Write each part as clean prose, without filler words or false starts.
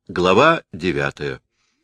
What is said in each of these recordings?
Глава 9.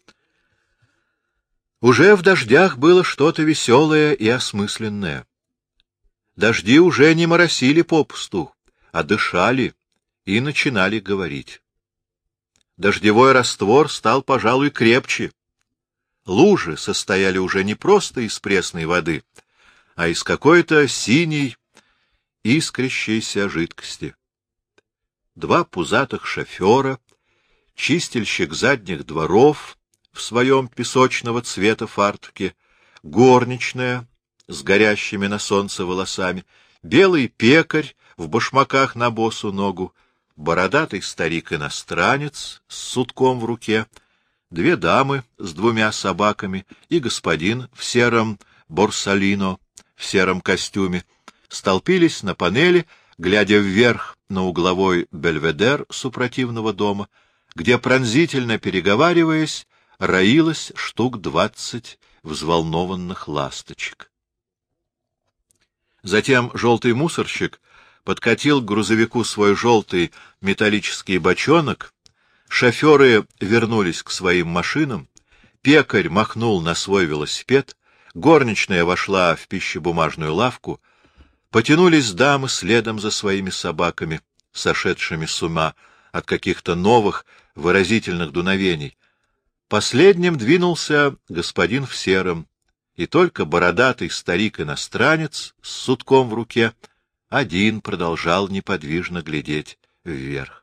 Уже в дождях было что-то веселое и осмысленное. Дожди уже не моросили попусту, а дышали и начинали говорить. Дождевой раствор стал, пожалуй, крепче. Лужи состояли уже не просто из пресной воды, а из какой-то синей, искрящейся жидкости. Два пузатых шофера, чистильщик задних дворов в своем песочного цвета фартуке, горничная с горящими на солнце волосами, белый пекарь в башмаках на босу ногу, бородатый старик-иностранец с сутком в руке, две дамы с двумя собаками и господин в сером борсалино, в сером костюме, столпились на панели, глядя вверх на угловой бельведер супротивного дома, где, пронзительно переговариваясь, роилось штук 20 взволнованных ласточек. Затем желтый мусорщик подкатил к грузовику свой желтый металлический бочонок, шоферы вернулись к своим машинам, пекарь махнул на свой велосипед, горничная вошла в пищебумажную лавку, потянулись дамы следом за своими собаками, сошедшими с ума от каких-то новых выразительных дуновений. Последним двинулся господин в сером, и только бородатый старик-иностранец с сутком в руке один продолжал неподвижно глядеть вверх.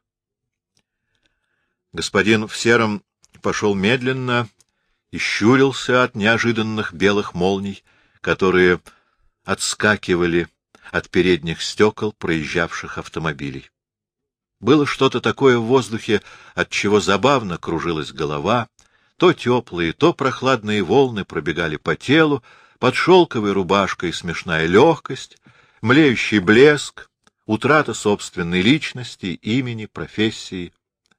Господин в сером пошел медленно и щурился от неожиданных белых молний, которые отскакивали от передних стекол проезжавших автомобилей. Было что-то такое в воздухе, от чего забавно кружилась голова, то теплые, то прохладные волны пробегали по телу, под шелковой рубашкой смешная легкость, млеющий блеск, утрата собственной личности, имени, профессии.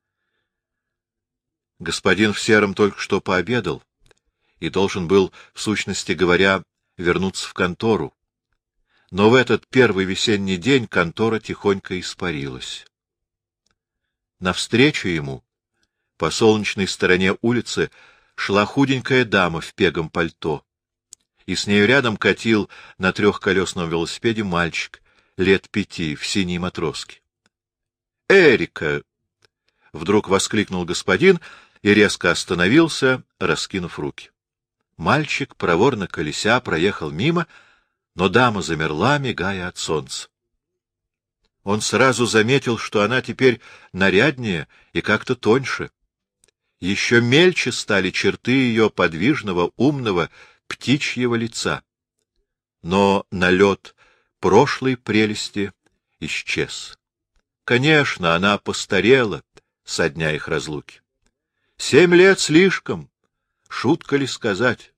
Господин в сером только что пообедал и должен был, в сущности говоря, вернуться в контору. Но в этот первый весенний день контора тихонько испарилась. Навстречу ему, по солнечной стороне улицы, шла худенькая дама в пегом пальто, и с нею рядом катил на трехколесном велосипеде мальчик лет 5 в синей матроске. «Эрика!» — вдруг воскликнул господин и резко остановился, раскинув руки. Мальчик, проворно колеся, проехал мимо, но дама замерла, мигая от солнца. Он сразу заметил, что она теперь наряднее и как-то тоньше. Еще мельче стали черты ее подвижного, умного, птичьего лица. Но налет прошлой прелести исчез. Конечно, она постарела со дня их разлуки. 7 лет слишком, шутка ли сказать?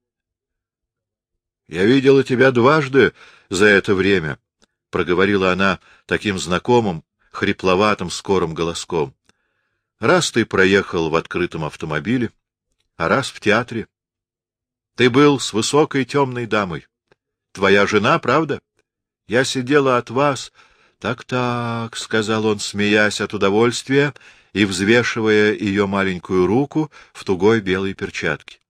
— Я видела тебя дважды за это время, — проговорила она таким знакомым, хрипловатым, скорым голоском. — Раз ты проехал в открытом автомобиле, а раз в театре. Ты был с высокой темной дамой. Твоя жена, правда? Я сидела от вас... — Так-так, — сказал он, смеясь от удовольствия и взвешивая ее маленькую руку в тугой белой перчатке.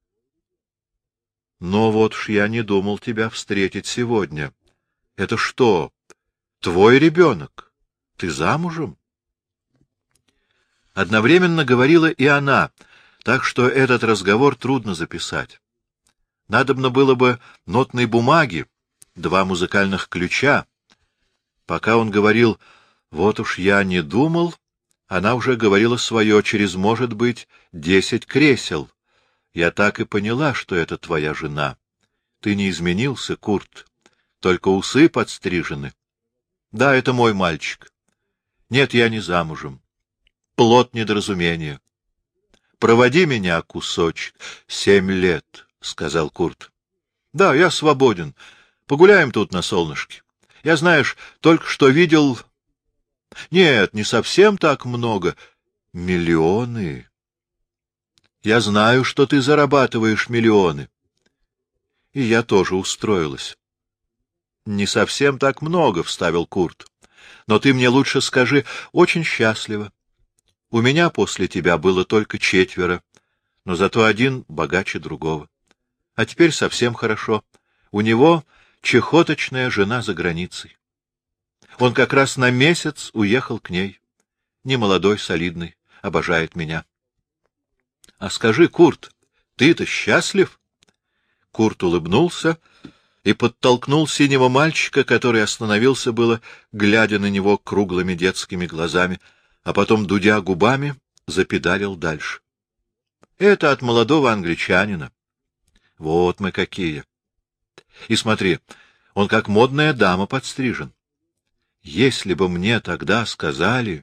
— Но вот уж я не думал тебя встретить сегодня. Это что, твой ребенок? Ты замужем? Одновременно говорила и она, так что этот разговор трудно записать. Надобно было бы нотной бумаги, 2 музыкальных ключа. Пока он говорил «вот уж я не думал», она уже говорила свое через, может быть, 10 кресел. Я так и поняла, что это твоя жена. Ты не изменился, Курт, только усы подстрижены. Да, это мой мальчик. Нет, я не замужем. Плод недоразумения. Проводи меня кусочек. 7 лет, — сказал Курт. Да, я свободен. Погуляем тут на солнышке. Я, знаешь, только что видел... Нет, не совсем так много. Миллионы. Я знаю, что ты зарабатываешь миллионы. И я тоже устроилась. Не совсем так много, — вставил Курт. Но ты мне лучше скажи, очень счастлива. У меня после тебя было только 4, но зато один богаче другого. А теперь совсем хорошо. У него чахоточная жена за границей. Он как раз на месяц уехал к ней. Немолодой, солидный, обожает меня. — А скажи, Курт, ты-то счастлив? Курт улыбнулся и подтолкнул синего мальчика, который остановился было, глядя на него круглыми детскими глазами, а потом, дудя губами, запедалил дальше. — Это от молодого англичанина. Вот мы какие! И смотри, он как модная дама подстрижен. Если бы мне тогда сказали...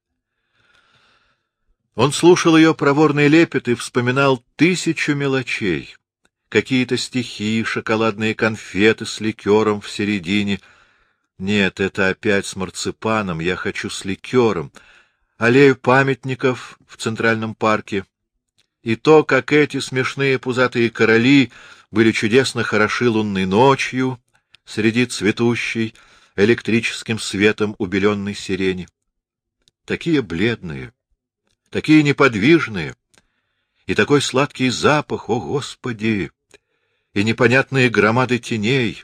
Он слушал ее проворный лепет и вспоминал 1000 мелочей. Какие-то стихи, шоколадные конфеты с ликером в середине. Нет, это опять с марципаном, я хочу с ликером. Аллею памятников в Центральном парке. И то, как эти смешные пузатые короли были чудесно хороши лунной ночью среди цветущей электрическим светом убеленной сирени. Такие бледные, такие неподвижные, и такой сладкий запах, о Господи, и непонятные громады теней.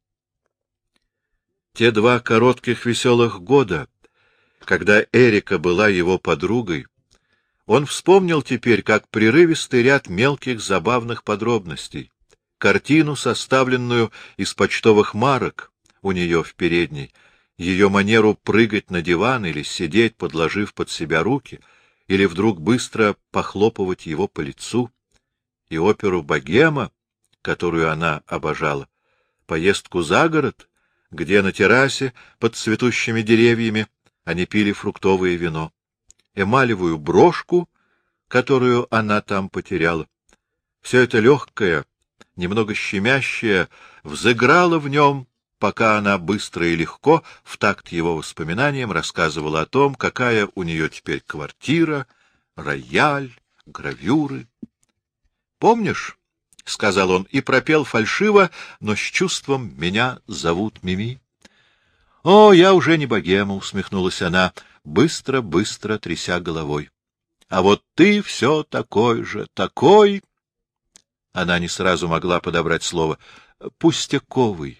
Те 2 коротких веселых года, когда Эрика была его подругой, он вспомнил теперь как прерывистый ряд мелких забавных подробностей, картину, составленную из почтовых марок у нее в передней, ее манеру прыгать на диван или сидеть, подложив под себя руки, или вдруг быстро похлопывать его по лицу, и оперу «Богема», которую она обожала, поездку за город, где на террасе под цветущими деревьями они пили фруктовое вино, эмалевую брошку, которую она там потеряла. Все это легкое, немного щемящее, взыграло в нем, пока она быстро и легко, в такт его воспоминаниям, рассказывала о том, какая у нее теперь квартира, рояль, гравюры. — Помнишь, — сказал он и пропел фальшиво, но с чувством: «Меня зовут Мими». — О, я уже не богема, — усмехнулась она, быстро-быстро тряся головой. — А вот ты все такой же, такой... Она не сразу могла подобрать слово. — Пустяковый.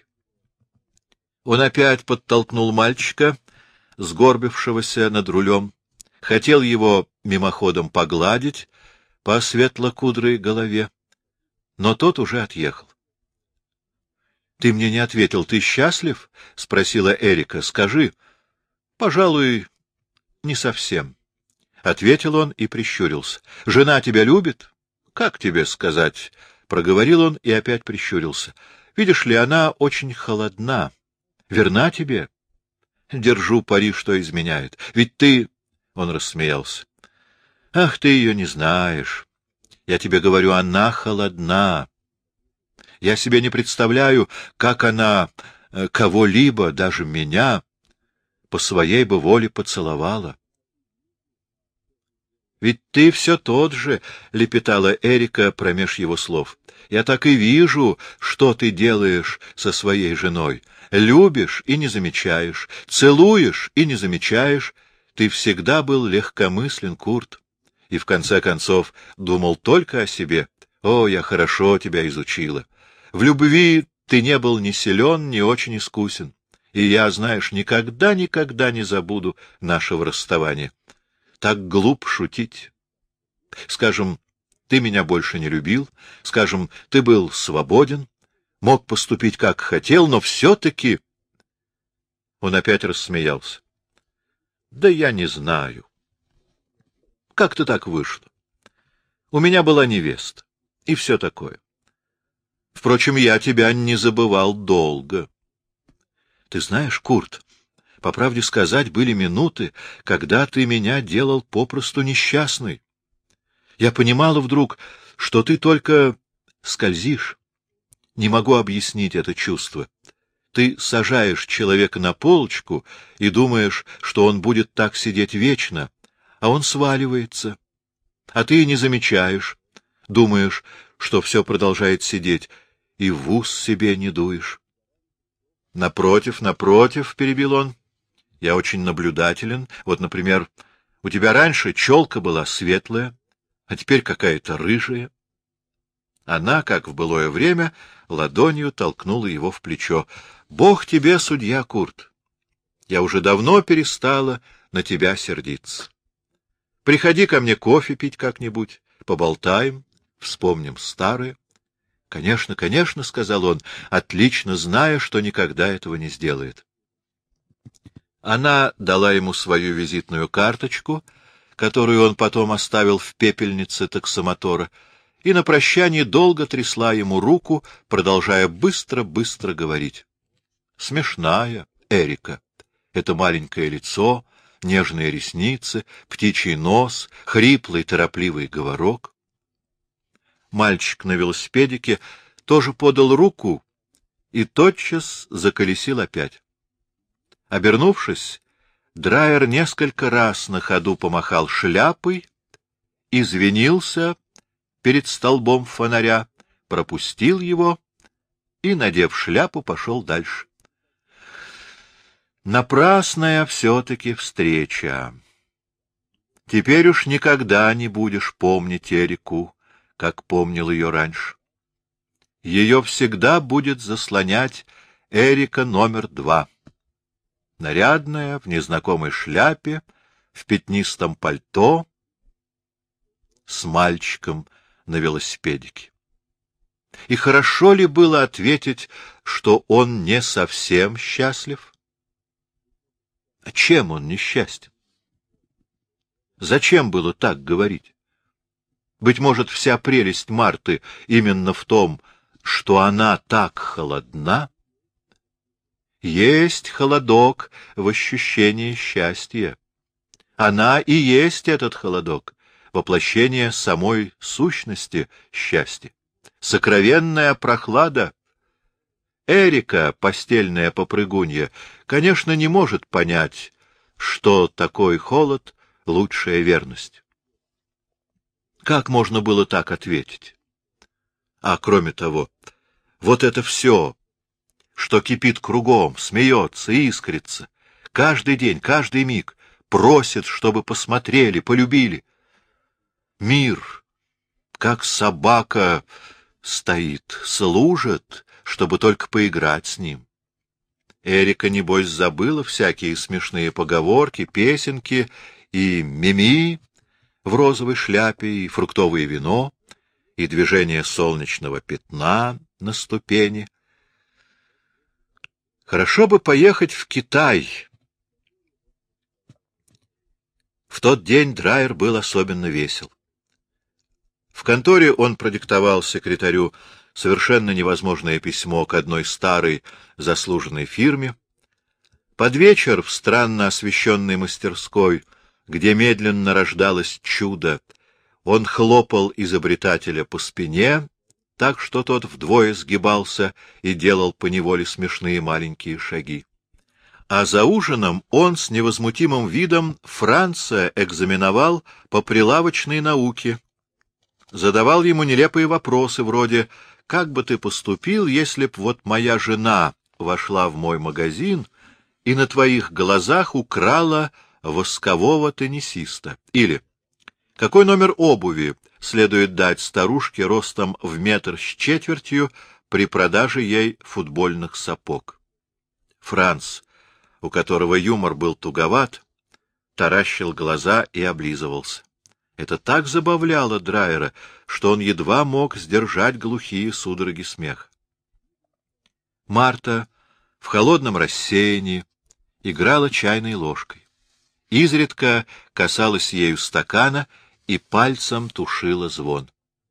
Он опять подтолкнул мальчика, сгорбившегося над рулем, хотел его мимоходом погладить по светло-кудрой голове, но тот уже отъехал. — Ты мне не ответил, ты счастлив? — спросила Эрика. — Скажи. — Пожалуй, не совсем, — ответил он и прищурился. — Жена тебя любит? — Как тебе сказать? — проговорил он и опять прищурился. — Видишь ли, она очень холодна. Верна тебе? Держу пари, что изменяет. Ведь ты... Он рассмеялся. — Ах, ты ее не знаешь. Я тебе говорю, она холодна. Я себе не представляю, как она кого-либо, даже меня, по своей бы воле поцеловала. — Ведь ты все тот же, — лепетала Эрика промеж его слов. — Я так и вижу, что ты делаешь со своей женой. Любишь и не замечаешь, целуешь и не замечаешь. Ты всегда был легкомыслен, Курт, и в конце концов думал только о себе. О, я хорошо тебя изучила. В любви ты не был ни силен, ни очень искусен. И я, знаешь, никогда не забуду нашего расставания. Так глупо шутить. Скажем, ты меня больше не любил, скажем, ты был свободен, мог поступить как хотел, но все-таки... Он опять рассмеялся. Да я не знаю. Как-то так вышло. У меня была невеста, и все такое. Впрочем, я тебя не забывал долго. Ты знаешь, Курт, по правде сказать, были минуты, когда ты меня делал попросту несчастной. Я понимала вдруг, что ты только скользишь. Не могу объяснить это чувство. Ты сажаешь человека на полочку и думаешь, что он будет так сидеть вечно, а он сваливается. А ты не замечаешь, думаешь, что все продолжает сидеть, и в ус себе не дуешь. Напротив, — перебил он, — я очень наблюдателен. Вот, например, У тебя раньше челка была светлая, а теперь какая-то рыжая. Она, как в былое время, ладонью толкнула его в плечо. — Бог тебе, судья Курт! Я уже давно перестала на тебя сердиться. Приходи ко мне кофе пить как-нибудь, поболтаем, вспомним старое. — Конечно, конечно, — сказал он, отлично зная, что никогда этого не сделает. Она дала ему свою визитную карточку, которую он потом оставил в пепельнице таксомотора, и на прощание долго трясла ему руку, продолжая быстро-быстро говорить. Смешная Эрика. Это маленькое лицо, нежные ресницы, птичий нос, хриплый торопливый говорок. Мальчик на велосипедике тоже подал руку и тотчас заколесил опять. Обернувшись, Драйер несколько раз на ходу помахал шляпой, извинился перед столбом фонаря, пропустил его и, надев шляпу, пошел дальше. Напрасная все-таки встреча. Теперь уж никогда не будешь помнить Эрику, как помнил ее раньше. Ее всегда будет заслонять Эрика номер 2. Нарядная, в незнакомой шляпе, в пятнистом пальто, с мальчиком на велосипедике. И хорошо ли было ответить, что он не совсем счастлив? А чем он несчастен? Зачем было так говорить? Быть может, вся прелесть Марты именно в том, что она так холодна? Есть холодок в ощущении счастья. Она и есть этот холодок, воплощение самой сущности счастья. Сокровенная прохлада. Эрика, постельная попрыгунья, конечно, не может понять, что такой холод — лучшая верность. Как можно было так ответить? А кроме того, вот это все, что кипит кругом, смеется, искрится, каждый день, каждый миг просит, чтобы посмотрели, полюбили. Мир, как собака, стоит, служит, чтобы только поиграть с ним. Эрика, небось, забыла всякие смешные поговорки, песенки и мими в розовой шляпе, и фруктовое вино, и движение солнечного пятна на ступени. Хорошо бы поехать в Китай. В тот день Драйер был особенно весел. В конторе он продиктовал секретарю совершенно невозможное письмо к одной старой заслуженной фирме. Под вечер в странно освещенной мастерской, где медленно рождалось чудо, он хлопал изобретателя по спине, так что тот вдвое сгибался и делал поневоле смешные маленькие шаги. А за ужином он с невозмутимым видом Франца экзаменовал по прилавочной науке, задавал ему нелепые вопросы вроде «Как бы ты поступил, если б вот моя жена вошла в мой магазин и на твоих глазах украла воскового теннисиста?» Или «Какой номер обуви следует дать старушке ростом в 1,25 метра при продаже ей футбольных сапог?» Франц, у которого юмор был туговат, таращил глаза и облизывался. Это так забавляло Драйера, что он едва мог сдержать глухие судороги смеха. Марта в холодном рассеянии играла чайной ложкой. Изредка касалась ею стакана и пальцем тушила звон.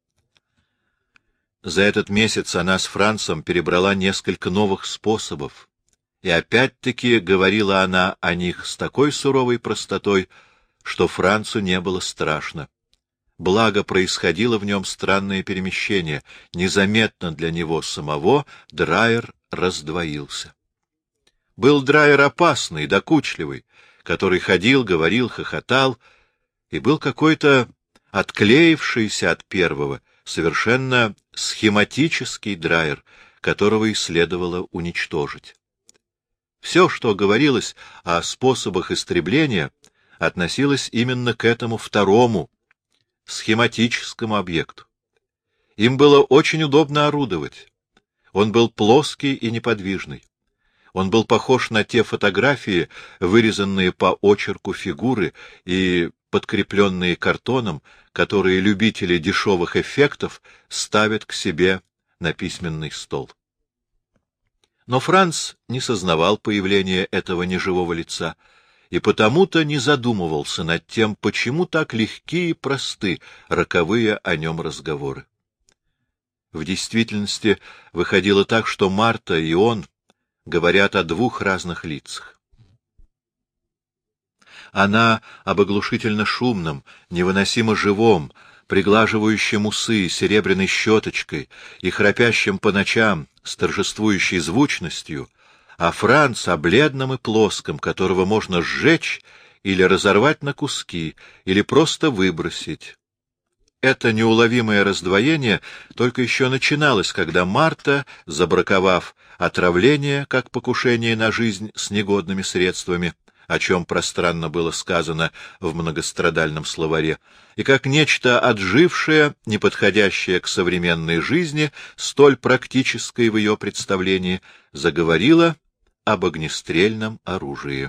За этот месяц она с Францем перебрала несколько новых способов, и опять-таки говорила она о них с такой суровой простотой, что Францу не было страшно. Благо происходило в нем странное перемещение. Незаметно для него самого Драйер раздвоился. Был Драйер опасный, докучливый, который ходил, говорил, хохотал, и был какой-то отклеившийся от первого, совершенно схематический Драйер, которого и следовало уничтожить. Все, что говорилось о способах истребления, относилась именно к этому второму, схематическому объекту. Им было очень удобно орудовать. Он был плоский и неподвижный. Он был похож на те фотографии, вырезанные по очерку фигуры и подкрепленные картоном, которые любители дешевых эффектов ставят к себе на письменный стол. Но Франц не сознавал появления этого неживого лица и потому-то не задумывался над тем, почему так легки и просты роковые о нем разговоры. В действительности выходило так, что Марта и он говорят о двух разных лицах. Она об оглушительно шумном, невыносимо живом, приглаживающем усы серебряной щеточкой и храпящем по ночам с торжествующей звучностью, а Франц о бледном и плоском, которого можно сжечь или разорвать на куски, или просто выбросить. Это неуловимое раздвоение только еще начиналось, когда Марта, забраковав отравление как покушение на жизнь с негодными средствами, о чем пространно было сказано в многострадальном словаре, и как нечто отжившее, неподходящее к современной жизни, столь практической в ее представлении, заговорила об огнестрельном оружии.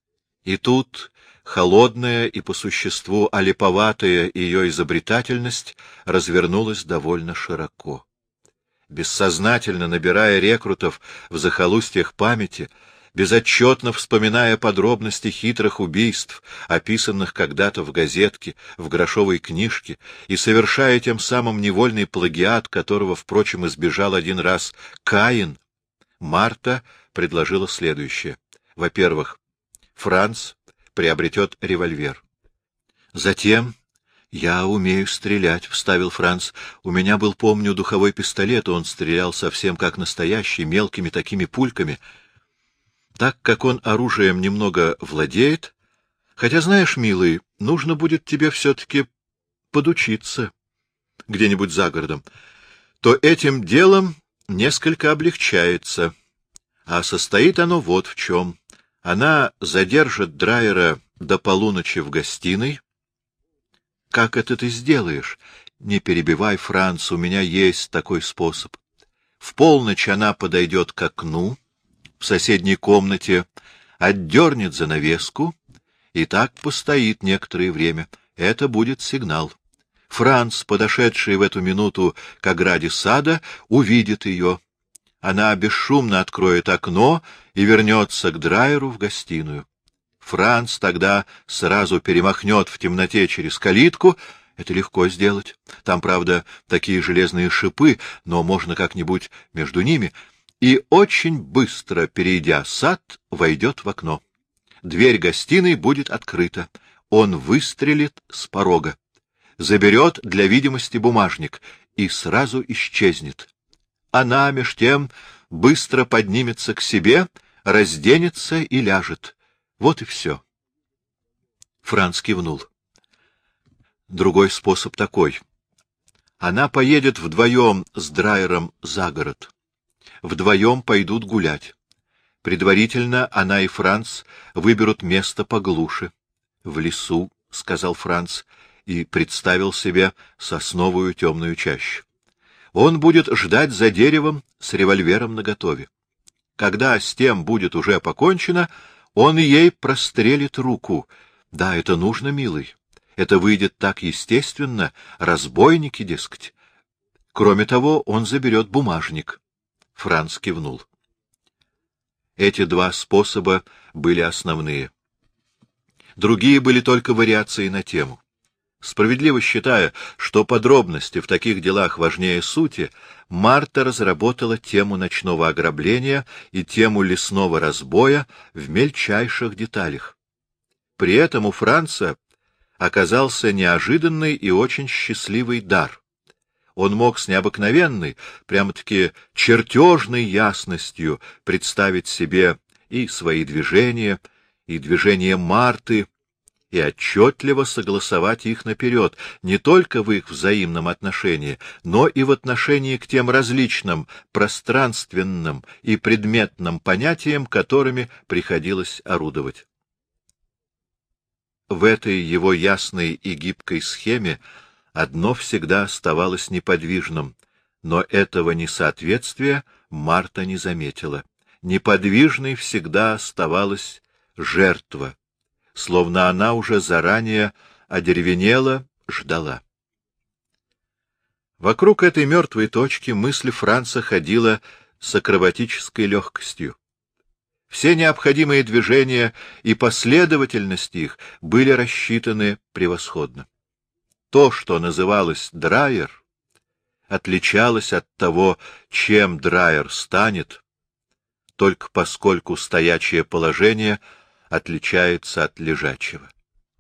И тут холодная и по существу олиповатая ее изобретательность развернулась довольно широко. Бессознательно набирая рекрутов в захолустьях памяти, безотчетно вспоминая подробности хитрых убийств, описанных когда-то в газетке, в грошовой книжке, и совершая тем самым невольный плагиат, которого, впрочем, избежал один раз Каин, Марта предложила следующее. Во-первых, Франц приобретет револьвер. Затем... — Я умею стрелять, — вставил Франц. — У меня был, помню, духовой пистолет, он стрелял совсем как настоящий, мелкими такими пульками. Так как он оружием немного владеет, хотя, знаешь, милый, нужно будет тебе все-таки подучиться где-нибудь за городом, то этим делом несколько облегчается. А состоит оно вот в чем. Она задержит Драйера до полуночи в гостиной. — Как это ты сделаешь? — Не перебивай, Франц, у меня есть такой способ. В полночь она подойдет к окну в соседней комнате, отдернет занавеску и так постоит некоторое время. Это будет сигнал. Франц, подошедший в эту минуту к ограде сада, увидит ее. Она бесшумно откроет окно и вернется к Драйеру в гостиную. Франц тогда сразу перемахнет в темноте через калитку. Это легко сделать. Там, правда, такие железные шипы, но можно как-нибудь между ними. И очень быстро, перейдя сад, войдет в окно. Дверь гостиной будет открыта. Он выстрелит с порога. Заберет для видимости бумажник и сразу исчезнет. Она, меж тем, быстро поднимется к себе, разденется и ляжет. Вот и все. Франц кивнул. Другой способ такой. Она поедет вдвоем с Драйером за город. Вдвоем пойдут гулять. Предварительно она и Франц выберут место поглуше. — В лесу, — сказал Франц, и представил себе сосновую темную чащу. Он будет ждать за деревом с револьвером наготове. Когда с тем будет уже покончено, он ей прострелит руку. Да, это нужно, милый. Это выйдет так естественно, разбойники, дескать. Кроме того, он заберет бумажник. Франц кивнул. Эти два способа были основные. Другие были только вариации на тему. Справедливо считая, что подробности в таких делах важнее сути, Марта разработала тему ночного ограбления и тему лесного разбоя в мельчайших деталях. При этом у Франца оказался неожиданный и очень счастливый дар. Он мог с необыкновенной, прямо-таки чертежной ясностью представить себе и свои движения, и движения Марты, и отчетливо согласовать их наперед, не только в их взаимном отношении, но и в отношении к тем различным пространственным и предметным понятиям, которыми приходилось орудовать. в этой его ясной и гибкой схеме одно всегда оставалось неподвижным, но этого несоответствия Марта не заметила. Неподвижной всегда оставалась жертва, словно она уже заранее одеревенела, ждала. Вокруг этой мертвой точки мысль Франца ходила с акробатической легкостью. Все необходимые движения и последовательность их были рассчитаны превосходно. То, что называлось драйер, отличалось от того, чем драйер станет, только поскольку стоячее положение отличается от лежачего.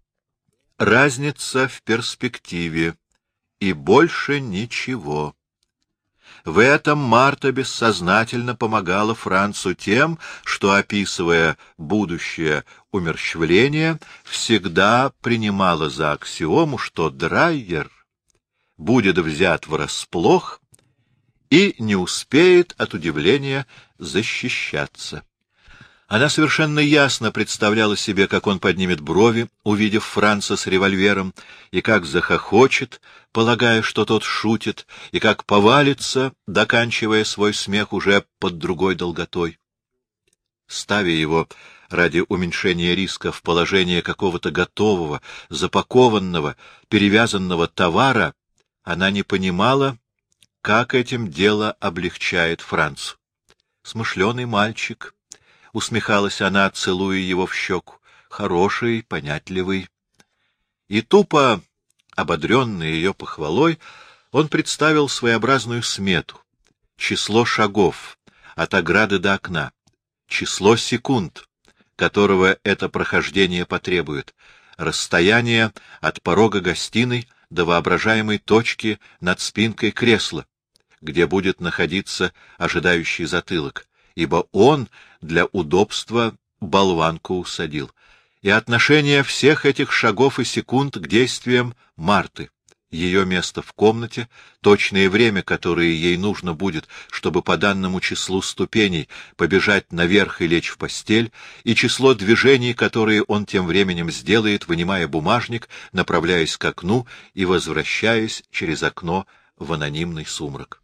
Разница в перспективе, и больше ничего. В этом Марта бессознательно помогала Францу тем, что, описывая будущее умерщвление, всегда принимала за аксиому, что драйер будет взят врасплох и не успеет от удивления защищаться. Она совершенно ясно представляла себе, как он поднимет брови, увидев Франца с револьвером, и как захохочет, полагая, что тот шутит, и как повалится, доканчивая свой смех уже под другой долготой. Ставя его ради уменьшения риска в положение какого-то готового, запакованного, перевязанного товара, она не понимала, как этим дело облегчает Францу. Смышленый мальчик, — усмехалась она, целуя его в щеку, — хороший, понятливый. И тупо, ободренный ее похвалой, он представил своеобразную смету, число шагов от ограды до окна, число секунд, которого это прохождение потребует, расстояние от порога гостиной до воображаемой точки над спинкой кресла, где будет находиться ожидающий затылок, ибо он для удобства болванку усадил, и отношение всех этих шагов и секунд к действиям Марты, ее место в комнате, точное время, которое ей нужно будет, чтобы по данному числу ступеней побежать наверх и лечь в постель, и число движений, которые он тем временем сделает, вынимая бумажник, направляясь к окну и возвращаясь через окно в анонимный сумрак.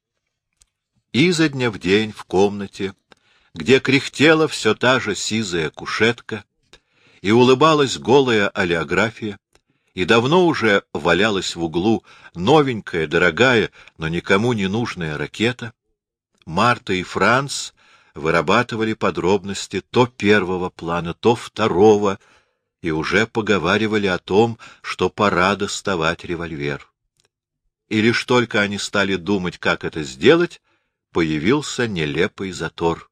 Изо дня в день в комнате, где кряхтела все та же сизая кушетка, и улыбалась голая олеография, и давно уже валялась в углу новенькая, дорогая, но никому не нужная ракета, Марта и Франц вырабатывали подробности то первого плана, то второго, и уже поговаривали о том, что пора доставать револьвер. И лишь только они стали думать, как это сделать, появился нелепый затор.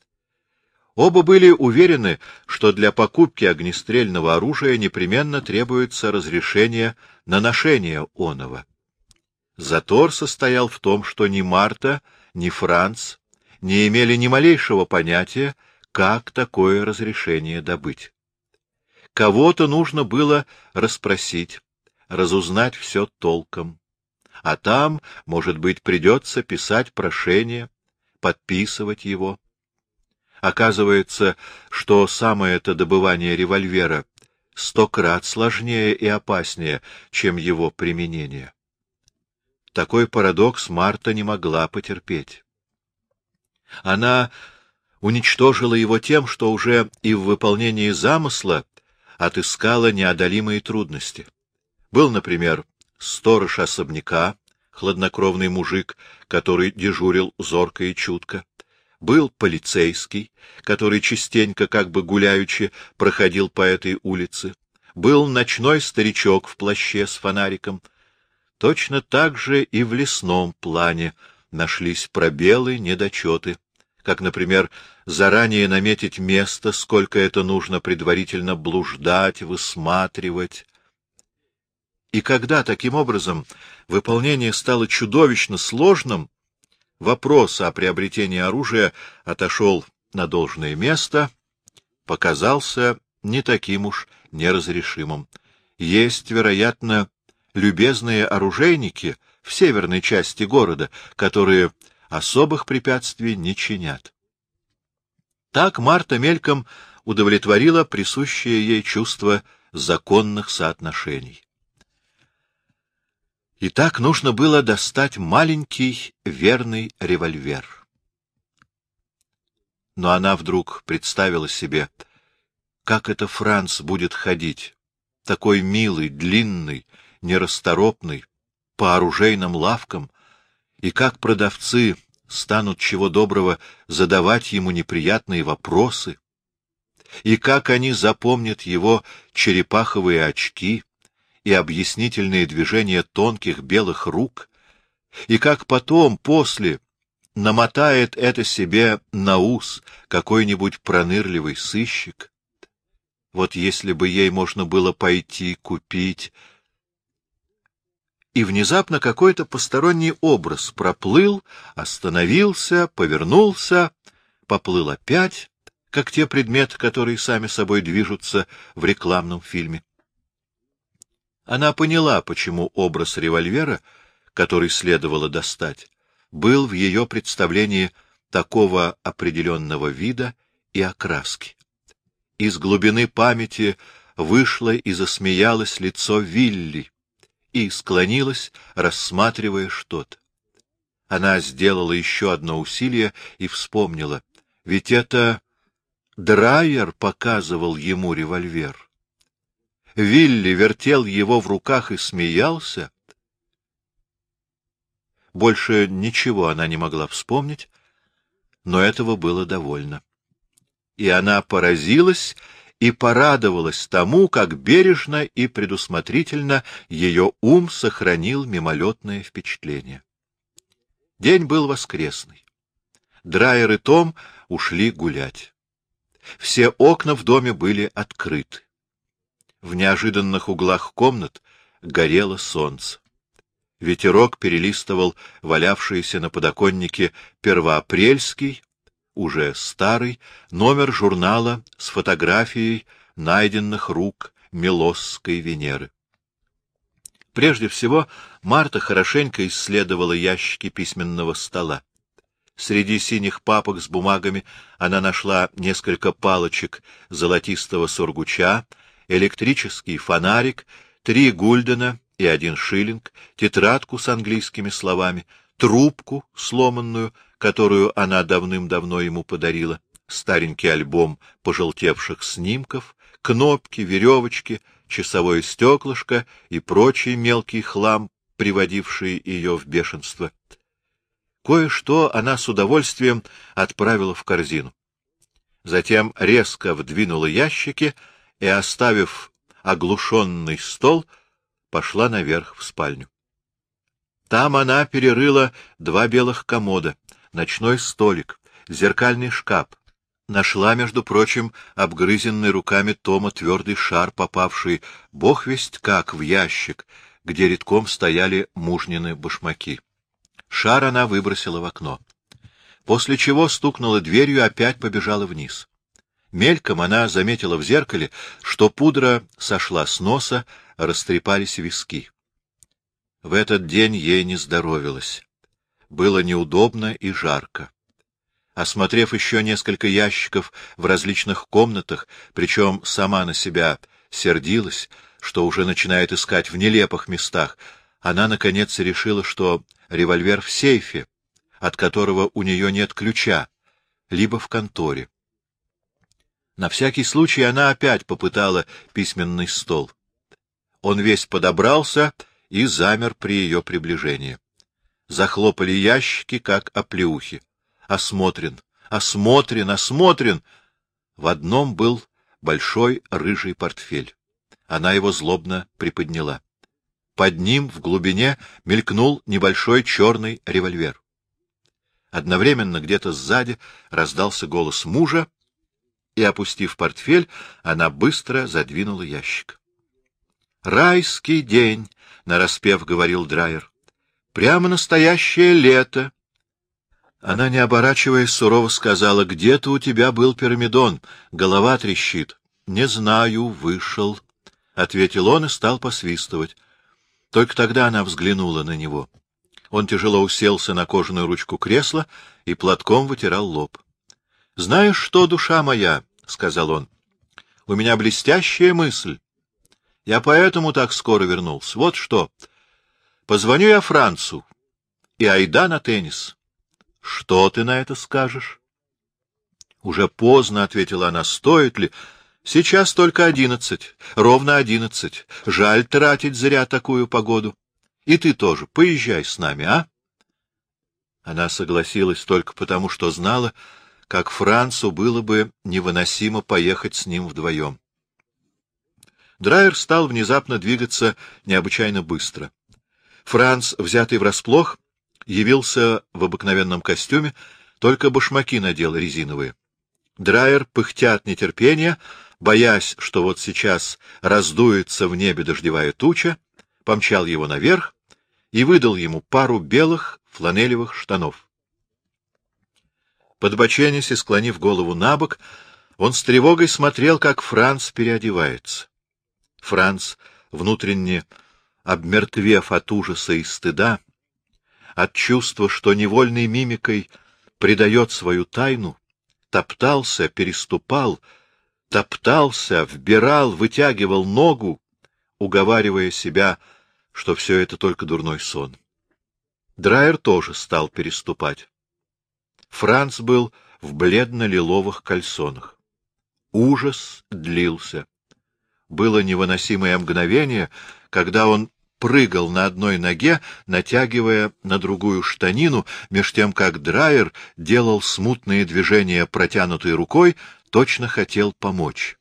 Оба были уверены, что для покупки огнестрельного оружия непременно требуется разрешение на ношение оного. Затор состоял в том, что ни Марта, ни Франц не имели ни малейшего понятия, как такое разрешение добыть. Кого-то нужно было расспросить, разузнать все толком. А там, может быть, придется писать прошение, подписывать его. Оказывается, что самое это добывание револьвера 100 крат сложнее и опаснее, чем его применение. Такой парадокс Марта не могла потерпеть. Она уничтожила его тем, что уже и в выполнении замысла отыскала неодолимые трудности. Был, например, сторож особняка, хладнокровный мужик, который дежурил зорко и чутко. Был полицейский, который частенько, как бы гуляючи, проходил по этой улице. Был ночной старичок в плаще с фонариком. Точно так же и в лесном плане нашлись пробелы, недочеты, как, например, заранее наметить место, сколько это нужно предварительно блуждать, высматривать. И когда, таким образом, выполнение стало чудовищно сложным, вопрос о приобретении оружия отошел на должное место, показался не таким уж неразрешимым. Есть, вероятно, любезные оружейники в северной части города, которые особых препятствий не чинят. Так Марта мельком удовлетворила присущее ей чувство законных соотношений. И так нужно было достать маленький верный револьвер. Но она вдруг представила себе, как это Франц будет ходить, такой милый, длинный, нерасторопный, по оружейным лавкам, и как продавцы станут чего доброго задавать ему неприятные вопросы, и как они запомнят его черепаховые очки и объяснительные движения тонких белых рук, и как потом, после, намотает это себе на ус какой-нибудь пронырливый сыщик. Вот если бы ей можно было пойти купить... И внезапно какой-то посторонний образ проплыл, остановился, повернулся, поплыл опять, как те предметы, которые сами собой движутся в рекламном фильме. Она поняла, почему образ револьвера, который следовало достать, был в ее представлении такого определенного вида и окраски. Из глубины памяти вышло и засмеялось лицо Вилли и склонилась, рассматривая что-то. Она сделала еще одно усилие и вспомнила, ведь это Драйер показывал ему револьвер. Вилли вертел его в руках и смеялся. Больше ничего она не могла вспомнить, но этого было довольно. И она поразилась и порадовалась тому, как бережно и предусмотрительно ее ум сохранил мимолетное впечатление. День был воскресный. Драйер и Том ушли гулять. Все окна в доме были открыты. В неожиданных углах комнат горело солнце. Ветерок перелистывал валявшийся на подоконнике первоапрельский, уже старый, номер журнала с фотографией найденных рук Милосской Венеры. Прежде всего, Марта хорошенько исследовала ящики письменного стола. Среди синих папок с бумагами она нашла несколько палочек золотистого сургуча, электрический фонарик, 3 гульдена и 1 шиллинг, тетрадку с английскими словами, трубку сломанную, которую она давным-давно ему подарила, старенький альбом пожелтевших снимков, кнопки, веревочки, часовое стеклышко и прочий мелкий хлам, приводивший ее в бешенство. Кое-что она с удовольствием отправила в корзину. Затем резко вдвинула ящики и, оставив оглушенный стол, пошла наверх в спальню. Там она перерыла 2 белых комода, ночной столик, зеркальный шкаф. Нашла, между прочим, обгрызенный руками Тома твердый шар, попавший бог весть как в ящик, где редком стояли мужнины башмаки. Шар она выбросила в окно. После чего стукнула дверью и опять побежала вниз. Мельком она заметила в зеркале, что пудра сошла с носа, растрепались виски. В этот день ей не здоровилось. Было неудобно и жарко. Осмотрев еще несколько ящиков в различных комнатах, причем сама на себя сердилась, что уже начинает искать в нелепых местах, она, наконец, решила, что револьвер в сейфе, от которого у нее нет ключа, либо в конторе. На всякий случай она опять попытала письменный стол. Он весь подобрался и замер при ее приближении. Захлопали ящики, как оплеухи. Осмотрен, осмотрен, осмотрен. В одном был большой рыжий портфель. Она его злобно приподняла. Под ним в глубине мелькнул небольшой черный револьвер. Одновременно где-то сзади раздался голос мужа, и, опустив портфель, она быстро задвинула ящик. «Райский день!» — нараспев говорил Драйер. «Прямо настоящее лето!» Она, не оборачиваясь, сурово сказала: «Где-то у тебя был пирамидон, голова трещит». «Не знаю, вышел», — ответил он и стал посвистывать. Только тогда она взглянула на него. Он тяжело уселся на кожаную ручку кресла и платком вытирал лоб. — Знаешь что, душа моя, — сказал он, — у меня блестящая мысль. Я поэтому так скоро вернулся. Вот что. Позвоню я Францу, и айда на теннис. Что ты на это скажешь? Уже поздно, — ответила она, — стоит ли? Сейчас только 11, ровно 11. Жаль тратить зря такую погоду. И ты тоже поезжай с нами, а? Она согласилась только потому, что знала, как Францу было бы невыносимо поехать с ним вдвоем. Драйер стал внезапно двигаться необычайно быстро. Франц, взятый врасплох, явился в обыкновенном костюме, только башмаки надел резиновые. Драйер, пыхтя от нетерпения, боясь, что вот сейчас раздуется в небе дождевая туча, помчал его наверх и выдал ему пару белых фланелевых штанов. Подбоченясь и склонив голову набок, он с тревогой смотрел, как Франц переодевается. Франц, внутренне обмертвев от ужаса и стыда, от чувства, что невольной мимикой предает свою тайну, топтался, переступал, топтался, вбирал, вытягивал ногу, уговаривая себя, что все это только дурной сон. Драйер тоже стал переступать. Франц был в бледно-лиловых кальсонах. Ужас длился. Было невыносимое мгновение, когда он прыгал на одной ноге, натягивая на другую штанину, меж тем как Драйер делал смутные движения протянутой рукой, точно хотел помочь.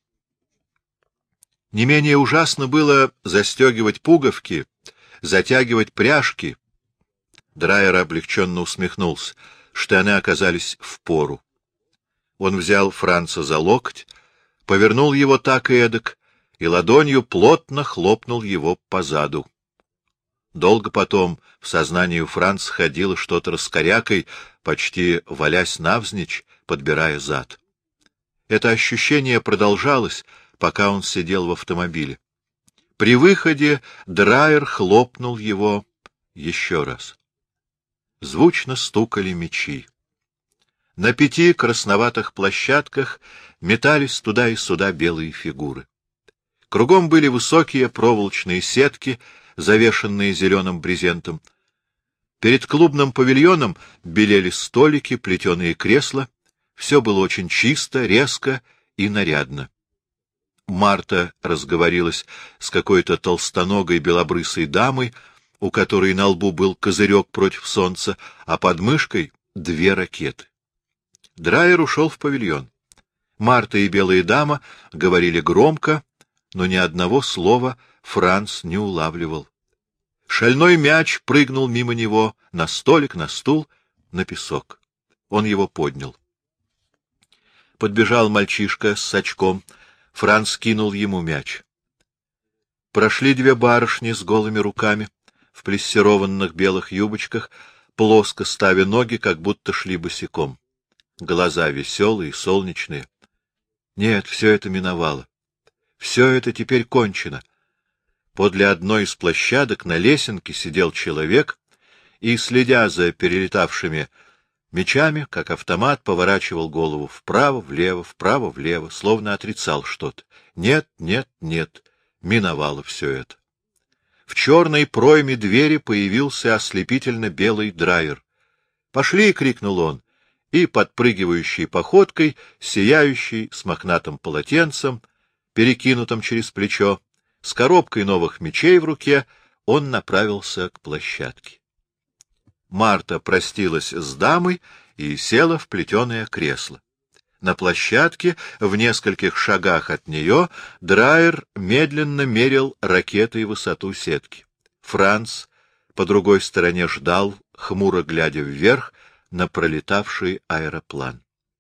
Не менее ужасно было застегивать пуговки, затягивать пряжки. Драйер облегченно усмехнулся. Штаны оказались впору. Он взял Франца за локоть, повернул его так и эдак, и ладонью плотно хлопнул его по заду. Долго потом в сознании у Франца ходило что-то раскорякой, почти валясь навзничь, подбирая зад. Это ощущение продолжалось, пока он сидел в автомобиле. При выходе Драйер хлопнул его еще раз. Звучно стукали мячи. На 5 красноватых площадках метались туда и сюда белые фигуры. Кругом были высокие проволочные сетки, завешенные зеленым брезентом. Перед клубным павильоном белели столики, плетеные кресла. Все было очень чисто, резко и нарядно. Марта разговорилась с какой-то толстоногой белобрысой дамой, у которой на лбу был козырек против солнца, а под мышкой 2 ракеты. Драйер ушел в павильон. Марта и белая дама говорили громко, но ни одного слова Франц не улавливал. Шальной мяч прыгнул мимо него на столик, на стул, на песок. Он его поднял. Подбежал мальчишка с очком. Франц кинул ему мяч. Прошли 2 барышни с голыми руками, в плессированных белых юбочках, плоско ставя ноги, как будто шли босиком. Глаза веселые, солнечные. Нет, все это миновало. Все это теперь кончено. Подле одной из площадок на лесенке сидел человек и, следя за перелетавшими мячами, как автомат, поворачивал голову вправо, влево, словно отрицал что-то. Нет, нет, нет, миновало все это. В черной пройме двери появился ослепительно белый Драйер. «Пошли!» — крикнул он, и, подпрыгивающей походкой, сияющий, с мохнатым полотенцем, перекинутым через плечо, с коробкой новых мячей в руке, он направился к площадке. Марта простилась с дамой и села в плетеное кресло. На площадке, в нескольких шагах от нее, Драйер медленно мерил ракетой высоту сетки. Франц по другой стороне ждал, хмуро глядя вверх на пролетавший аэроплан.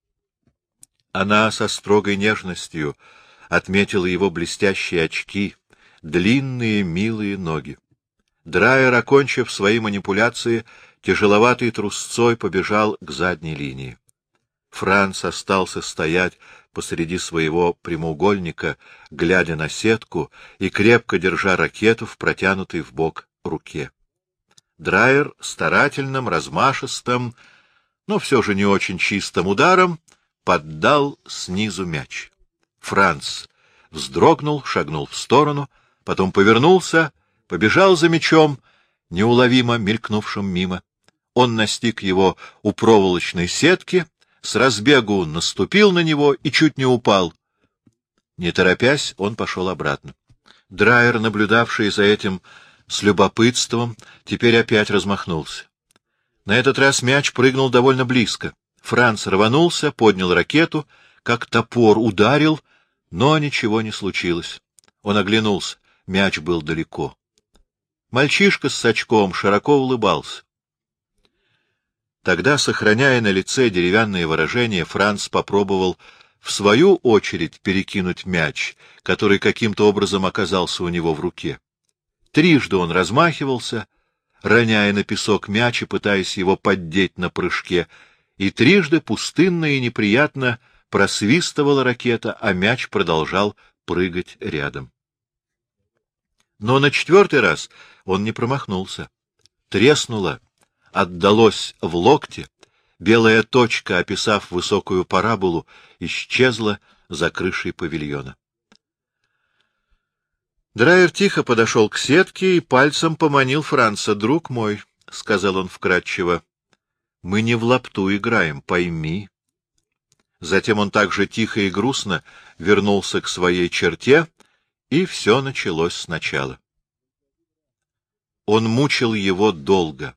Она со строгой нежностью отметила его блестящие очки, длинные милые ноги. Драйер, окончив свои манипуляции, тяжеловатой трусцой побежал к задней линии. Франц остался стоять посреди своего прямоугольника, глядя на сетку и крепко держа ракету в протянутой вбок руке. Драйер старательным, размашистым, но все же не очень чистым ударом поддал снизу мяч. Франц вздрогнул, шагнул в сторону, потом повернулся, побежал за мячом, неуловимо мелькнувшим мимо. Он настиг его у проволочной сетки, с разбегу наступил на него и чуть не упал. Не торопясь, он пошел обратно. Драйер, наблюдавший за этим с любопытством, теперь опять размахнулся. На этот раз мяч прыгнул довольно близко. Франц рванулся, поднял ракету, как топор ударил, но ничего не случилось. Он оглянулся. Мяч был далеко. Мальчишка с сачком широко улыбался. Тогда, сохраняя на лице деревянное выражение, Франц попробовал в свою очередь перекинуть мяч, который каким-то образом оказался у него в руке. Трижды он размахивался, роняя на песок мяч и пытаясь его поддеть на прыжке, и трижды пустынно и неприятно просвистывала ракета, а мяч продолжал прыгать рядом. Но на четвертый раз он не промахнулся. Треснуло, отдалось в локте, белая точка, описав высокую параболу, исчезла за крышей павильона. Драйер тихо подошел к сетке и пальцем поманил Франца. — Друг мой, — сказал он вкратчиво, — мы не в лапту играем, пойми. Затем он также тихо и грустно вернулся к своей черте, и все началось сначала. Он мучил его долго.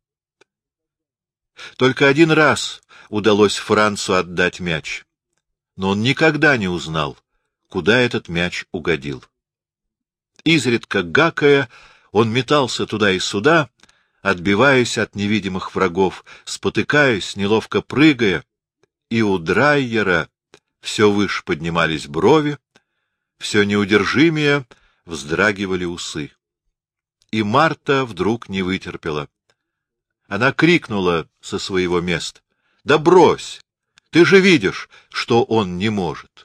Только один раз удалось Францу отдать мяч, но он никогда не узнал, куда этот мяч угодил. Изредка гакая, он метался туда и сюда, отбиваясь от невидимых врагов, спотыкаясь, неловко прыгая, и у Драйера все выше поднимались брови, все неудержимее вздрагивали усы. И Марта вдруг не вытерпела. Она крикнула со своего места: — Да брось! Ты же видишь, что он не может.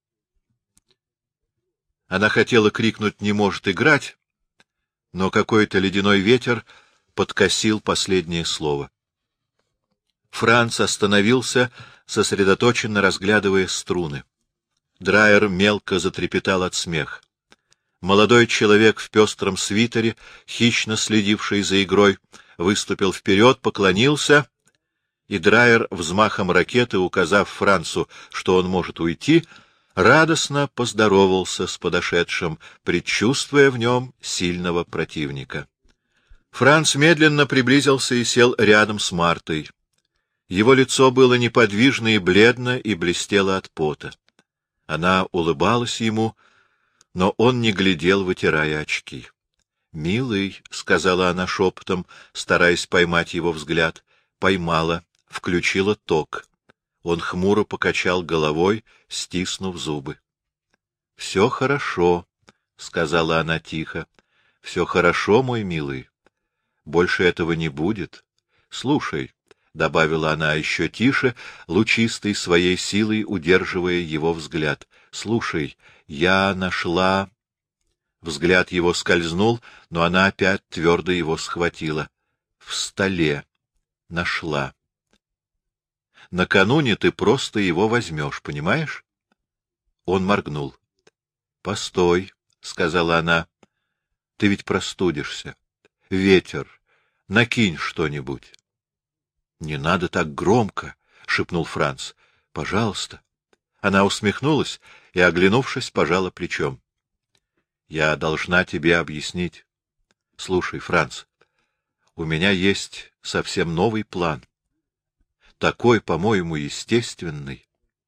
Она хотела крикнуть «не может играть», но какой-то ледяной ветер подкосил последнее слово. Франц остановился, сосредоточенно разглядывая струны. Драйер мелко затрепетал от смеха. Молодой человек в пестром свитере, хищно следивший за игрой, выступил вперед, поклонился, и Драйер, взмахом ракеты, указав Францу, что он может уйти, радостно поздоровался с подошедшим, предчувствуя в нем сильного противника. Франц медленно приблизился и сел рядом с Мартой. Его лицо было неподвижно и бледно, и блестело от пота. Она улыбалась ему, но он не глядел, вытирая очки. — Милый, — сказала она шепотом, стараясь поймать его взгляд, поймала, включила ток. Он хмуро покачал головой, стиснув зубы. — Все хорошо, — сказала она тихо. — Все хорошо, мой милый. Больше этого не будет. Слушай, — добавила она еще тише, лучистой своей силой удерживая его взгляд. — Слушай, я нашла... Взгляд его скользнул, но она опять твердо его схватила. — В столе. Нашла. Накануне ты просто его возьмешь, понимаешь? Он моргнул. — Постой, — сказала она, — ты ведь простудишься. Ветер, накинь что-нибудь. — Не надо так громко, — шепнул Франц. — Пожалуйста. Она усмехнулась и, оглянувшись, пожала плечом. — Я должна тебе объяснить. Слушай, Франц, у меня есть совсем новый план. Такой, по-моему, естественный.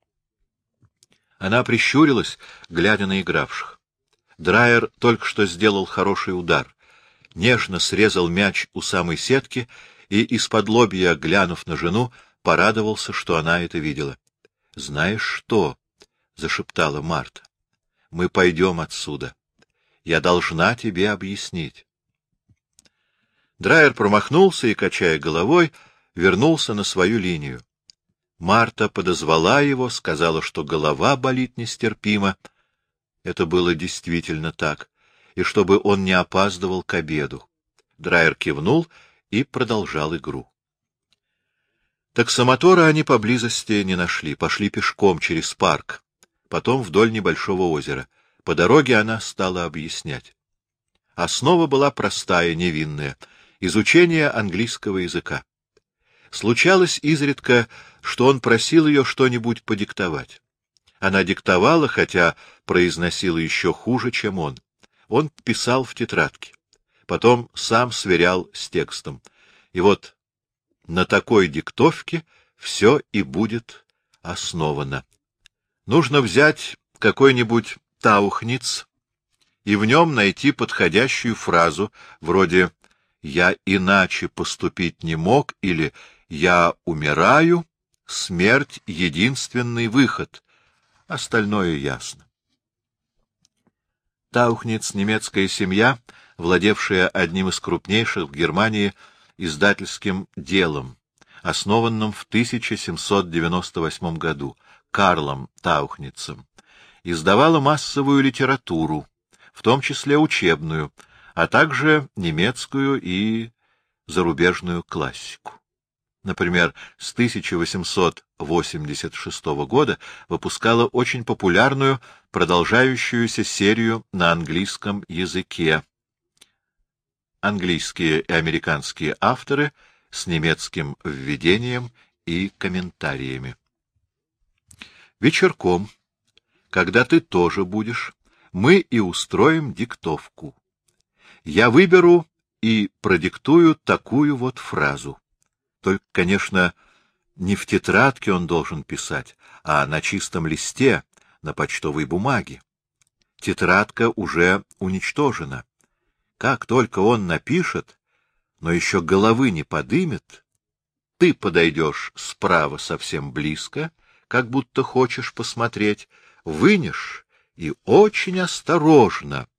Она прищурилась, глядя на игравших. Драйер только что сделал хороший удар, нежно срезал мяч у самой сетки и, исподлобья глянув на жену, порадовался, что она это видела. — Знаешь что? — зашептала Марта. — Мы пойдем отсюда. Я должна тебе объяснить. Драйер промахнулся и, качая головой, вернулся на свою линию. Марта подозвала его, сказала, что голова болит нестерпимо. Это было действительно так, и чтобы он не опаздывал к обеду. Драйер кивнул и продолжал игру. Таксомотора они поблизости не нашли, пошли пешком через парк, потом вдоль небольшого озера. По дороге она стала объяснять. Основа была простая, невинная — изучение английского языка. Случалось изредка, что он просил ее что-нибудь подиктовать. Она диктовала, хотя произносила еще хуже, чем он. Он писал в тетрадке. Потом сам сверял с текстом. И вот на такой диктовке все и будет основано. Нужно взять какой-нибудь таухниц и в нем найти подходящую фразу, вроде «я иначе поступить не мог» или «я умираю, смерть — единственный выход». Остальное ясно. Таухниц — немецкая семья, владевшая одним из крупнейших в Германии издательским делом, основанным в 1798 году Карлом Таухницем, издавала массовую литературу, в том числе учебную, а также немецкую и зарубежную классику. Например, с 1886 года выпускала очень популярную, продолжающуюся серию на английском языке. Английские и американские авторы с немецким введением и комментариями. Вечерком, когда ты тоже будешь, мы и устроим диктовку. Я выберу и продиктую такую вот фразу. Только, конечно, не в тетрадке он должен писать, а на чистом листе, на почтовой бумаге. Тетрадка уже уничтожена. Как только он напишет, но еще головы не подымет, ты подойдешь справа совсем близко, как будто хочешь посмотреть, вынешь и очень осторожно